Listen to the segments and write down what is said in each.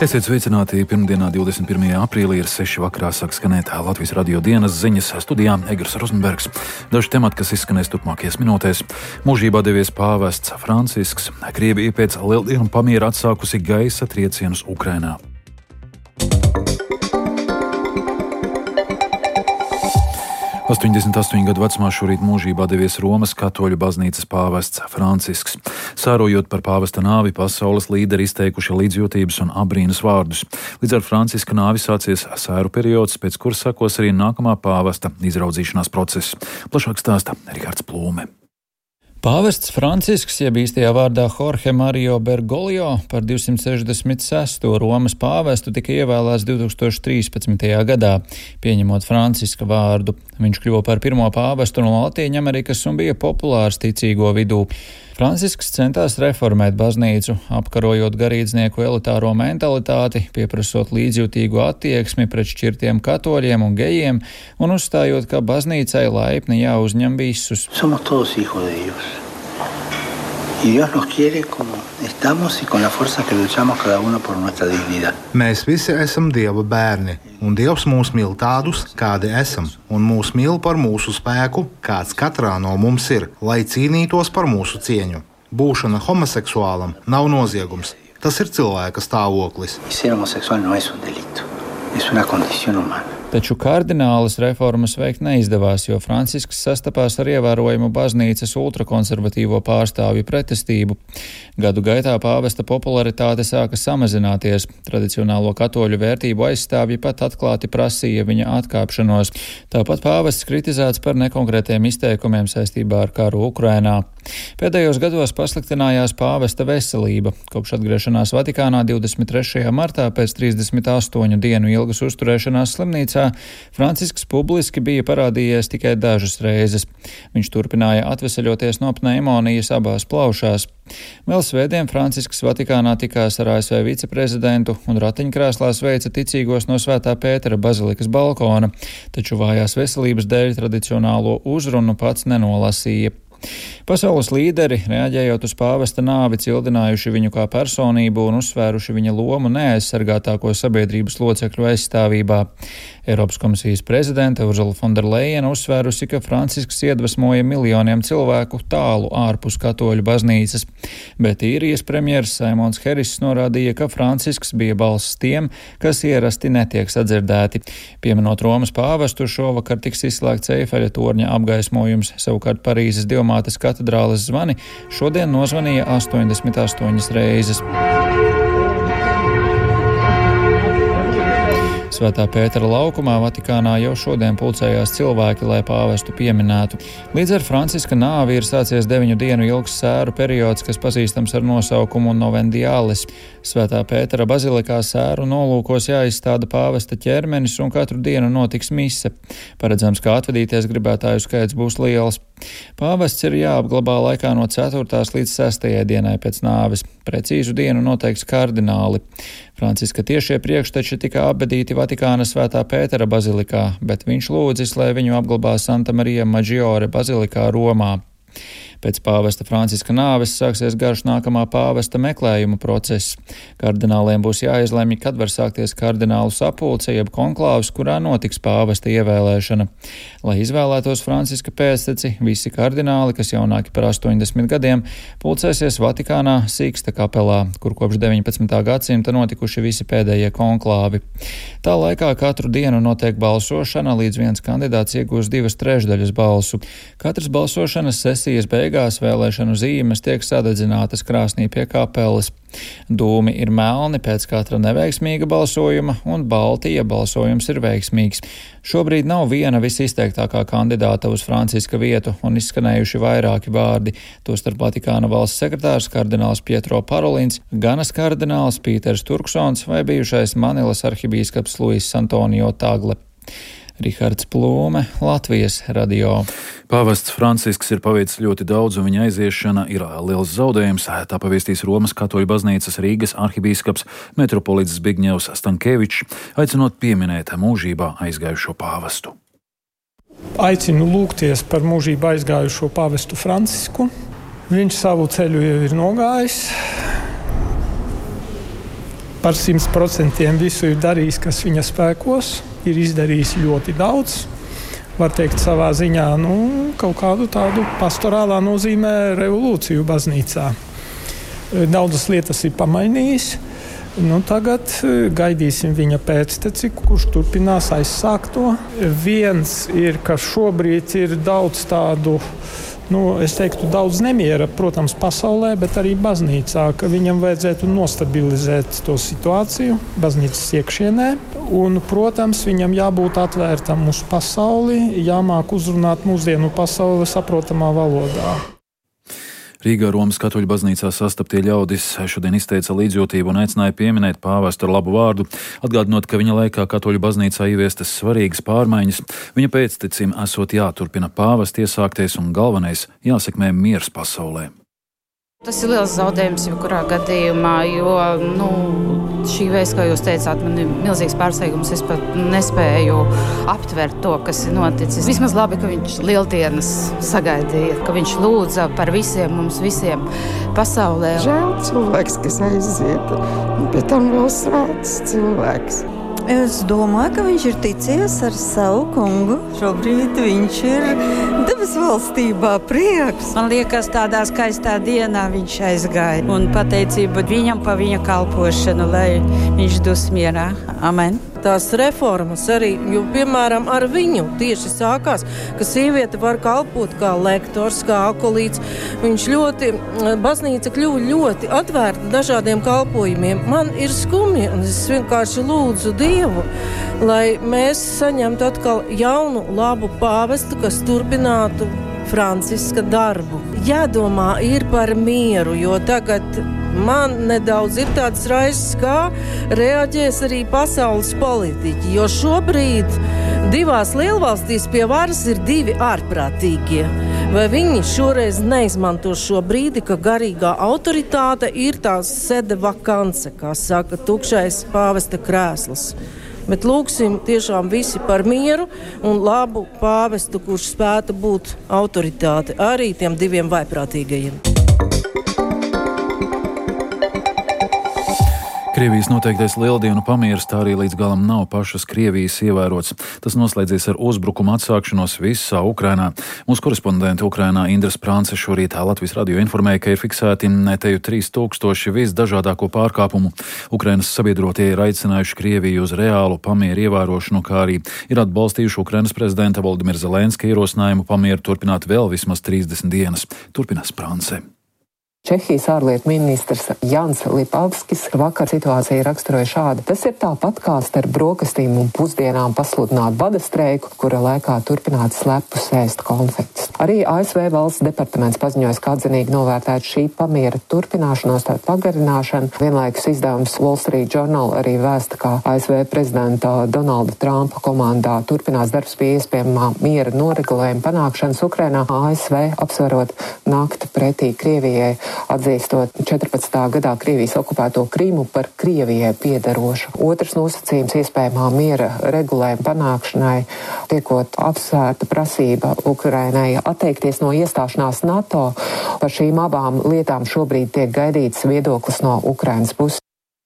Esiet sveicināti pirmdienā, 21. aprīlī, ir 6 vakarā sāk skanēt Latvijas radio dienas ziņas studijā Egers Rozenbergs. Daži temati, kas izskanēs turpmākajās minūtēs. Mūžībā devies pāvests Francisks. Krievija pēc lieldienu pamiera atsākusi gaisa triecienus Ukrainā. – 88 gadu vecumā šorīt mūžībā devies Romas katoļu baznīcas pāvests Francisks. Sārojot par pāvesta nāvi, pasaules līderi izteikuši līdzjūtības un abrīnas vārdus. Līdz ar Franciska nāvi sācies sēru periods, pēc kuras sekos arī nākamā pāvesta izraudzīšanās process. Plašāk stāsta Rihards Plūme. Pāvests Francisks, jeb īstajā vārdā Jorge Mario Bergoglio, par 266. Romas pāvestu tika ievēlēts 2013. gadā, pieņemot Franciska vārdu. Viņš kļuva par pirmo pāvestu no Latīņamerikas un bija populārs ticīgo vidū. Francisks centās reformēt baznīcu, apkarojot garīdznieku elitāro mentalitāti, pieprasot līdzjūtīgu attieksmi pret šķirtiem katoļiem un gejiem un uzstājot, ka baznīcai laipni jāuzņem visus. Somos todos hijos de Dios. Y Dios nos quiere como estamos y con la fuerza que luchamos cada uno por nuestra dignidad. Mēs visi esam Dieva bērni, un Dievs mūs mīl tādus, kādi esam, un mūs mīl par mūsu spēku, kāds katrā no mums ir, lai cīnītos par mūsu cieņu. Būšana homoseksuālam nav noziegums, tas ir cilvēka stāvoklis. Ser homosexual no es un delito, es una condición humana. Taču kardinālas reformas veikt neizdevās, jo Francisks sastapās ar ievērojumu baznīcas ultrakonservatīvo pārstāvju pretestību. Gadu gaitā pāvesta popularitāte sāka samazināties. Tradicionālo katoļu vērtību aizstāvji pat atklāti prasīja viņa atkāpšanos. Tāpat pāvests kritizēts par nekonkrētiem izteikumiem saistībā ar karu Ukrainā. Pēdējos gados pasliktinājās pāvesta veselība. Kopš atgriešanās Vatikānā 23. martā pēc 38 dienu ilgas uzturēšanās slimnīcā Francisks publiski bija parādījies tikai dažas reizes. Viņš turpināja atveseļoties no pneimonijas abās plaušās. Vēl svētdien Francisks Vatikānā tikās ar ASV viceprezidentu un ratiņkrēslā sveica ticīgos no Svētā Pētera bazilikas balkona, taču vājās veselības dēļ tradicionālo uzrunu pats nenolasīja. Pasaules līderi, reaģējot uz pāvesta nāvi, cildinājuši viņu kā personību un uzsvēruši viņa lomu neaizsargātāko sabiedrības locekļu aizstāvībā. Eiropas komisijas prezidente Ursula von der Leyen uzsvērusi, ka Francisks iedvesmoja miljoniem cilvēku tālu ārpus katoļu baznīcas, bet īrijas premjers Simons Harriss norādīja, ka Francisks bija balss tiem, kas ierasti netiek sadzirdēti. Pieminot Romas pāvestu, šovakar tiks izslēgts Eifeļa torņa apgaismojums, savukārt Parīzes Dievmātes katedrāles zvani šodien nozvanīja 88 reizes. Svētā Pētera laukumā Vatikānā jau šodien pulcējās cilvēki, lai pāvestu pieminētu. Līdz ar Franciska nāvi ir sācies 9 dienu ilgs sēru periods, kas pazīstams ar nosaukumu Novendiālis. Svētā Pētera bazilikā sēru nolūkos jāizstāda pāvesta ķermenis un katru dienu notiks mise. Paredzams, ka atvedīties gribētāju skaits būs liels. Pāvests ir jāapglabā laikā no 4. līdz 6. dienai pēc nāves. Precīzu dienu noteiks kardināli. Franciska tiešie priekšteči tika apbedīti Vatikāna Svētā Pētera bazilikā, bet viņš lūdzis, lai viņu apglabā Santa Marija Maggiore bazilikā Romā. Pēc pāvesta Franciska nāves sāksies garš nākamā pāvesta meklējuma process. Kardināliem būs jāizlemj, kad var sākties kardinālu sapulce, jeb konklāvs, kurā notiks pāvesta ievēlēšana. Lai izvēlētos Franciska pēcteci, visi kardināli, kas jaunāki par 80 gadiem, pulcēsies Vatikānā Sīksta kapelā, kur kopš 19. gadsimta notikuši visi pēdējie konklāvi. Tā laikā katru dienu notiek balsošana, līdz viens kandidāts iegūs 2/3 balsu. Katras balsošanas sesijas beigās vēlēšanu zīmes tiek sadedzinātas krāsnī pie kapeles. Dūmi ir melni pēc katra neveiksmīga balsojuma un balti, ja balsojums ir veiksmīgs. Šobrīd nav viena visizteiktākā kandidāta uz Franciska vietu un izskanējuši vairāki vārdi, tostarp Vatikāna valsts sekretārs kardināls Pietro Parolins, Ganas kardināls Pīters Turksons vai bijušais Manilas arhibīskaps Luis Antonio Tagle. Rihards Plūme, Latvijas radio. Pāvests Francisks ir paveicis ļoti daudz, un viņa aiziešana ir liels zaudējums. Tā pavēstīs Romas katoļu baznīcas Rīgas arhibīskaps metropolits Zbigņevs Stankevičs, aicinot pieminēt mūžībā aizgājušo pāvestu. Aicinu lūgties par mūžībā aizgājušo pāvestu Francisku. Viņš savu ceļu jau ir nogājis. par 100% visu ir darījis, kas viņa spēkos, ir izdarījis ļoti daudz. Var teikt, savā ziņā kaut kādu tādu pastorālā nozīmē revolūciju baznīcā. Daudzas lietas ir pamainījis. Tagad gaidīsim viņa pēcteci, kurš turpinās aizsākt to. Viens ir, ka šobrīd ir daudz tādu, es teiktu, daudz nemiera, protams, pasaulē, bet arī baznīcā, ka viņam vajadzētu nostabilizēt to situāciju baznīcas iekšienē. Un, protams, viņam jābūt atvērtam uz pasauli, jāmāk uzrunāt mūsdienu pasauli saprotamā valodā. Rīgā Romas katoļu baznīcā sastaptie ļaudis šodien izteica līdzjūtību un aicināja pieminēt pāvestu ar labu vārdu, atgādinot, ka viņa laikā katoļu baznīcā ieviestas svarīgas pārmaiņas. Viņa pēctecim esot jāturpina pāvesta iesāktais un galvenais jāsekmē miers pasaulē. Tas ir liels zaudējums jebkurā gadījumā, jo šī vēsts, kā jūs teicāt, man ir milzīgs pārsteigums. Es pat nespēju aptvert to, kas ir noticis. Vismaz labi, ka viņš lieldienas sagaidīja, ka viņš lūdza par visiem mums visiem pasaulē. Žēl cilvēks, kas aiziet, un pie tam vēl svēts cilvēks. Es domāju, ka viņš ir ticies ar savu kungu. Šobrīd viņš ir debes valstībā, prieks. Man liekas, tādā skaistā dienā viņš aizgāja. Un pateicība viņam par viņa kalpošanu, lai viņš dus mierā. Amen. Tās reformas arī, jo, piemēram, ar viņu tieši sākās, ka sieviete var kalpot kā lektors, kā akolīts. Baznīca kļuva ļoti atvērta dažādiem kalpojumiem. Man ir skumji, un es vienkārši lūdzu Dievu, lai mēs saņemtu atkal jaunu, labu pāvestu, kas turpinātu Franciska darbu. Jādomā ir par mieru, jo tagad man nedaudz ir tāds raizes, kā reaģēs arī pasaules politiķi, jo šobrīd divās lielvalstīs pie varas ir divi ārprātīgie. Vai viņi šoreiz neizmanto šo brīdi, ka garīgā autoritāte ir tās sede vakance, kā saka, tukšais pāvesta krēsls. Bet lūksim tiešām visi par mieru un labu pāvestu, kurš spētu būt autoritāte arī tiem diviem vaiprātīgajiem. Krievijas noteiktais lieldienu pamieris tā arī līdz galam nav pašas Krievijas ievērots. Tas noslēdzies ar uzbrukumu atsākšanos visā Ukrainā. Mūsu korespondente Ukrainā Indra Sprānce šorīt Latvijas radio informēja, ka ir fiksēti teju 3000 visdažādāko pārkāpumu. Ukrainas sabiedrotie ir aicinājuši Krieviju uz reālu pamieru ievērošanu, kā arī ir atbalstījuši Ukrainas prezidenta Volodimira Zelenska ierosinājumu pamieru turpināt vēl vismaz 30 dienas. Turpina Sprānce. Čehijas ārlietu ministrs Jans Lipavskis vakar situāciju raksturoja šādi. Tas ir tāpat kā starp brokastīm un pusdienām pasludināt bada streiku, kura laikā turpināt slepus ēst konfektus. Arī ASV valsts departaments paziņojas, ka atzinīgi novērtēt šī pamiera turpināšanos, tā pagarināšanu. Vienlaikus izdevums Wall Street Journal arī vēsta, ka ASV prezidenta Donalda Trumpa komandā turpinās darbs pie iespējamā miera noregulējuma panākšanas Ukrainā. ASV apsverot nākt pretī Krievijai, atzīstot 14. gadā Krievijas okupēto Krimu par Krievijai piederošu. Otrs nosacījums iespējamā miera regulējuma panākšanai tiekot apsvērta prasība Ukrainai atteikties no iestāšanās NATO. Par šīm abām lietām šobrīd tiek gaidīts viedoklis no Ukrainas puses.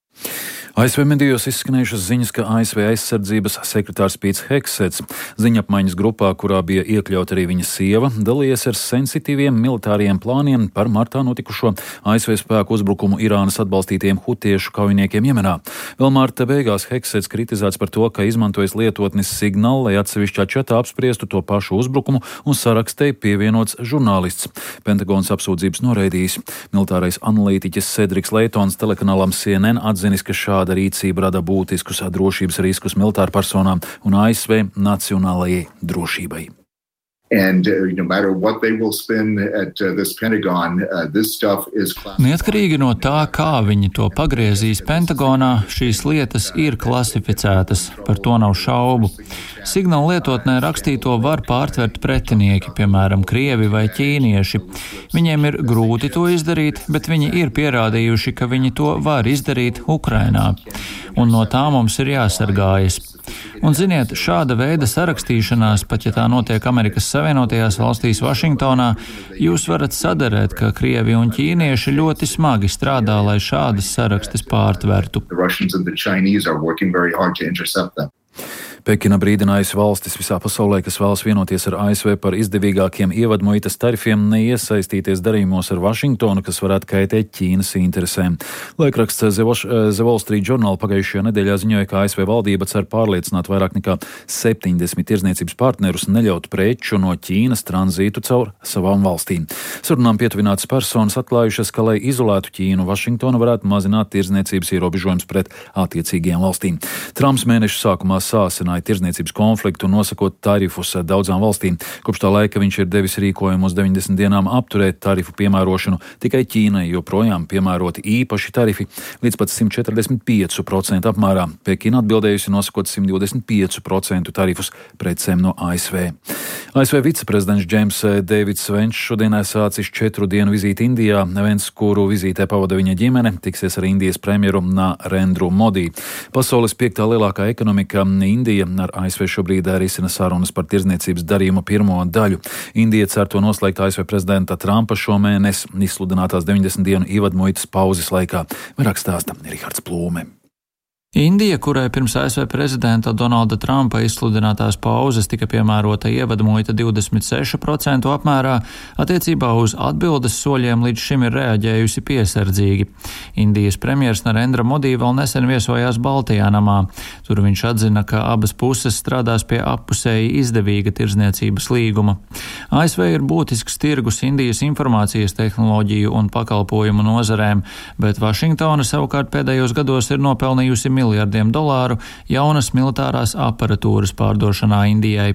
ASV medijos izskanējušas ziņas, ka ASV aizsardzības sekretārs Pīts Heksets ziņapmaiņas grupā, kurā bija iekļauta arī viņa sieva, dalījies ar sensitīviem militāriem plāniem par martā notikušo ASV spēku uzbrukumu Irānas atbalstītiem hutiešu kaujiniekiem Jemenā. Vēl marta beigās Heksets kritizēts par to, ka izmantojis lietotnis Signal, lai atsevišķā čatā apspriestu to pašu uzbrukumu un sarakstē pievienots žurnālists. Pentagons apsūdzības noraidījis. Militārais analītiķis Cedriks Leitons telekanālam CNN atzinis, ka šāda rīcība rada būtiskus drošības riskus militārpersonām un ASV nacionālajai drošībai. And no matter what they will spend at this Pentagon, this stuff is classified. Neatkarīgi no tā, kā viņi to pagriezīs Pentagonā, šīs lietas ir klasificētas, par to nav šaubu. Signāla lietotnē rakstīto var pārtvert pretinieki, piemēram, krievi vai ķīnieši. Viņiem ir grūti to izdarīt, bet viņi ir pierādījuši, ka viņi to var izdarīt Ukrainā. Un no tā mums ir jāsargājas. Un, ziniet, šāda veida sarakstīšanās, pat ja tā notiek Amerikas Savienotajās valstīs Vašingtonā, jūs varat saderēt, ka Krievi un ķīnieši ļoti smagi strādā, lai šādas sarakstes pārtvertu. Pekina brīdinājusi valstis visā pasaulē, kas vēlas vienoties ar ASV par izdevīgākiem ievadmuitas tarifiem, neiesaistīties darījumos ar Vašingtonu, kas varētu kaitēt Ķīnas interesēm. Laikraksts The Wall Street Journal pagājušajā nedēļā ziņoja, ka ASV valdība cer pārliecināt vairāk nekā 70 tirdzniecības partnerus neļaut preču no Ķīnas tranzītu caur savām valstīm. Sarunām pietuvinātas personas atklājušas, ka, lai izolētu Ķīnu, Vašingtona varētu mazināt tirdzniecības ierobežojumus pret attiecīgajām valstīm. Trumps mēneša sākumā sāsināja tirdzniecības konfliktu, nosakot tarifus daudzām valstīm. Kopš tā laika viņš ir devis rīkojumu uz 90 dienām apturēt tarifu piemērošanu. Tikai Ķīnai joprojām piemēroti īpaši tarifi līdz pat 145% apmērā. Pekina atbildējusi nosakot 125% tarifus precēm no ASV. ASV viceprezidents Džeims Deivids Venčs šodien sācis 4 dienu vizīti Indijā. Events, kuru vizītē pavada viņa ģimene, tiksies ar Indijas premjeru Narendru Modi. Pasaules 5. lielākā ekonomika Indija ar ASV šobrīd risina sarunas par tirdzniecības darījumu pirmo daļu. Indija cer to noslēgt ASV prezidenta Trumpa šomēnes izsludinātās 90 dienu ievadmuitas pauzes laikā. Vairāk stāsta Rihards Plūme. Indija, kurai pirms ASV prezidenta Donalda Trumpa izsludinātās pauzes tika piemērota ievadmuita 26% apmērā, attiecībā uz atbildes soļiem līdz šim ir reaģējusi piesardzīgi. Indijas premjers Narendra Modi vēl nesen viesojās Baltijā namā. Tur viņš atzina, ka abas puses strādās pie appusēji izdevīga tirdzniecības līguma. ASV ir būtisks tirgus Indijas informācijas tehnoloģiju un pakalpojumu nozarēm, bet Vašingtona savukārt pēdējos gados ir nopelnījusi miljardiem dolāru jaunas militārās aparatūras pārdošanā Indijai.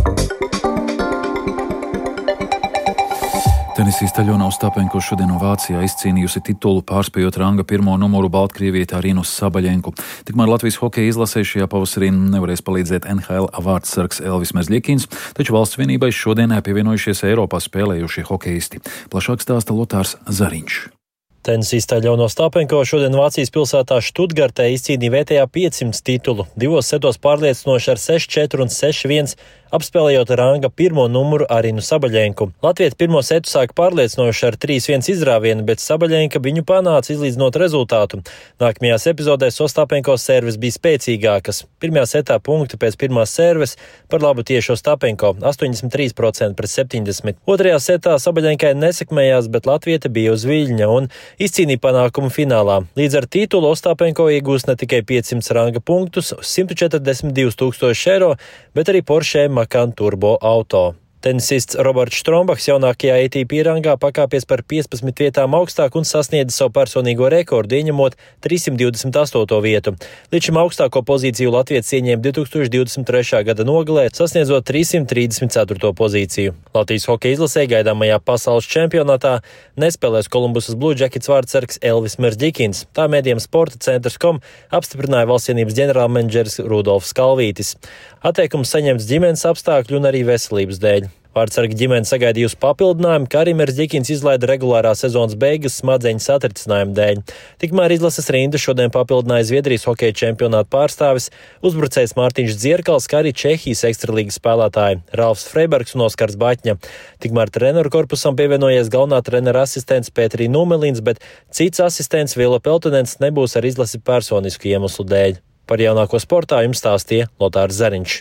Tenisiste Aļona Ostapenko šodien no Vācijā izcīnījusi titulu, pārspējot ranga pirmo numuru Baltkrievietē Arinu Sabaļenku. Tikmēr Latvijas hokeja izlasē šajā pavasarī nevarēs palīdzēt NHL vārdsargs Elvis Merzļikins, taču valsts vienībai šodien pievienojušies Eiropā spēlējušie hokeisti. Plašāk stāsta Lotārs Zariņš. Tenisiste Aļona Ostapenko šodien Vācijas pilsētā Štutgartē izcīnīja vietējā 500 titulu, 2 setos pārliecinoši ar 6-4 un 6-1, apspēlējot ranga pirmo numuru Arinu Sabaļenku. Latvieti pirmo setu sāka pārliecinoši ar 3-1 izrāvienu, bet Sabaļenka viņu panāca izlīdzinot rezultātu. Nākamajās epizodēs Ostapenko servis bija spēcīgākas. Pirmajā setā punkti pēc pirmās serves par labu tieši Ostapenko 83% pret 70%. Otrajā setā Sabaļenkai nesekmējās, bet latviete bija uz viļņa un izcīnīja panākumu finālā. Līdz ar titulu Ostapenko iegūs ne tikai 500 ranga punktus, 142 000 eiro, bet arī Porsche Macan Turbo auto. Tenisists Roberts Štrombaks jaunākajā ATP rangā pakāpies par 15 vietām augstāk un sasniedza savu personīgo rekordu, ieņemot 328. vietu. Līdz šim augstāko pozīciju latvietis ieņēma 2023. gada nogalē, sasniedzot 334. pozīciju. Latvijas hokeja izlasē gaidāmajā pasaules čempionātā nespēlēs Kolumbusas Blue Jackets vārdsargs Elvis Merzļikins. Tā mēdījiem Sporta centrs.com apstiprināja valstsienības ģenerālmenedžeris Rudolfs Kalvītis. Atteikums saņemts ģimenes apstākļu un arī veselības dēļ. Vārdsarga ģimene sagaidījusi papildinājumu, kā arī Merzļikins izlaida regulārā sezonas beigas smadzeņu satricinājumu dēļ. Tikmēr izlases rindu šodien papildināja Zviedrijas hokeja čempionāta pārstāvis, uzbrucējs Mārtiņš Dzierkals, kā arī Čehijas ekstralīgas spēlētāji Ralfs Freibergs un Oskars Baķņa. Tikmēr treneru korpusam pievienojies galvenā trenera asistents Pēterī Numelins, bet cits asistents Vila Peltonens nebūs ar izlasi personisku iemeslu dēļ. Par jaunāko sportā jums stāstīja Lotārs Zariņš.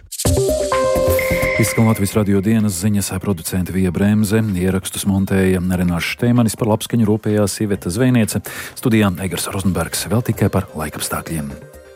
Izskan Latvijas radio dienas ziņas, producente Vija Bremze, ierakstus montēja Renārs Šteimanis, par labskaņu rūpējās Iveta Zvejniece, studijā Egars Rozenbergs, vēl tikai par laikapstākļiem.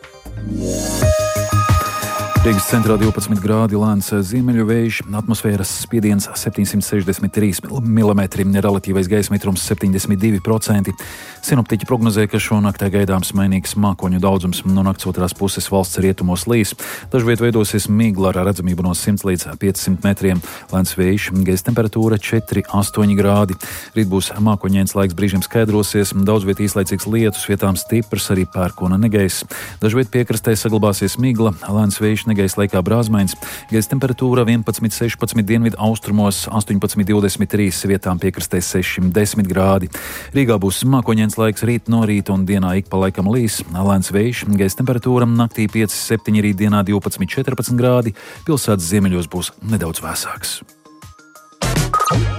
Rīgas centrā 12 grādi, lēns ziemeļu vējš, atmosfēras spiediens 763 mm, relatīvais gaisa mitrums 72%. Sinoptiķi prognozē, ka šonaktē gaidāms mainīgs mākoņu daudzums, no nakts otrās puses valsts rietumos līs. Dažviet veidosies migla ar redzamību no 100 līdz 500 metriem, lēns vējš, gaisa temperatūra 4-8 grādi. Rīt būs mākoņains laiks, brīžiem skaidrosies, daudzviet īslaicīgs lietus, vietām stiprs, arī pērkona negaiss. Dažviet piekrastē saglabāsies migla, lēns vējš, gaisa laikā Brāzmaiņas, gaisa temperatūra 11,16 dienvidu austrumos, 18,23 vietām piekrastē 6,10 grādi. Rīgā būs mākoņains laiks rīt no rīta un dienā ik pa laikam līs, lēns vējš, gaisa temperatūra naktī 5,7, rītdienā 12,14 grādi, pilsētas ziemeļos būs nedaudz vēsāks.